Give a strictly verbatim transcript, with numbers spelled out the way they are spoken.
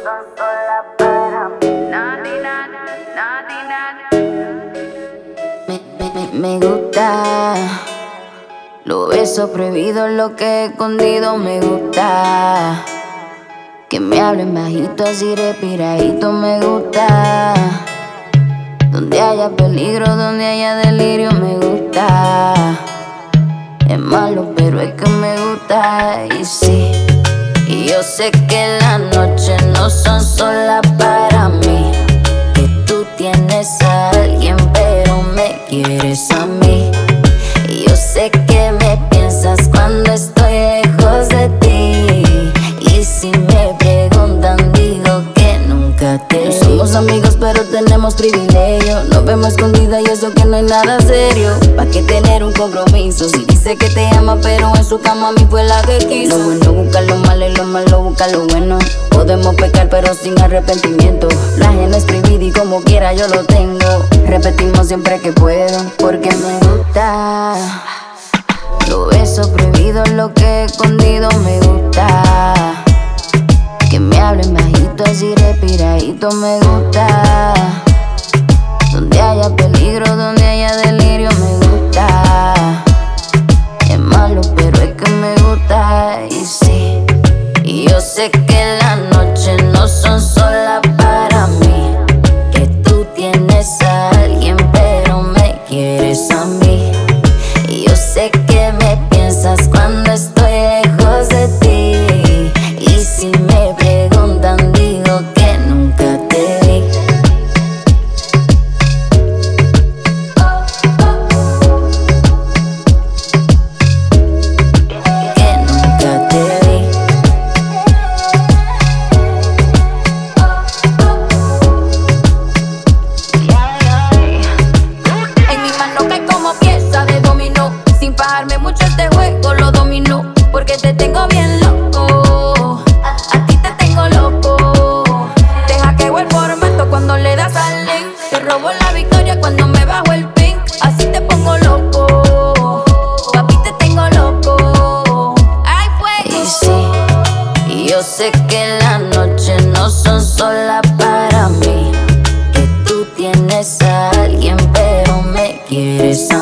son solas para mí. Nadi, nada, nadi, nada. Me, me, me, me gusta. Lo beso prohibido, lo que he escondido me gusta. Que me hablen bajito, así respiradito me gusta. Donde haya peligro, donde haya delirio me gusta. Es malo, pero es que me gusta. Y sí, y yo sé que las noches no son solas para mí. Que tú tienes a alguien, pero me quieres a mí. Y yo sé que me piensas cuando estoy lejos de ti. Y si me preguntan, digo que nunca te vi. No somos amigos, pero tenemos privilegio. Nos vemos escondidas y eso que no hay nada serio. ¿Pa' qué tener un compromiso? Si dice que te ama, pero en su cama a mí fue la que quiso. Lo bueno busca lo malo y lo malo busca lo bueno. Podemos pecar, pero sin arrepentimiento. La ajena es prohibida y como quiera yo lo tengo. Repetimos siempre que puedo, porque me gusta. Lo beso prohibido, lo que he escondido me gusta. Que me hablen bajito, así respiradito me gusta. Donde haya peligro, donde haya delirio me gusta. Es malo, pero es que me gusta. Y sí, y yo sé que las noches no son solas para mí. Que tú tienes a alguien, pero me quieres a mí. Y yo sé que me piensas cuando estoy lejos de ti. Y si me preguntan, digo que nunca te vi. Que nunca te vi. En mi mano cae como pieza de dominó. Sin fajarme mucho este juego lo dominó. Porque te tengo bien loco. A, a ti te tengo loco. Deja que el formato cuando le das al link. Te robo la victoria cuando me bajo el pink. Así te pongo loco. Papi, te tengo loco. Ay, fuego. Y sí, y yo sé que las noches no son solas para mí. Que tú tienes a alguien, pero me quieres a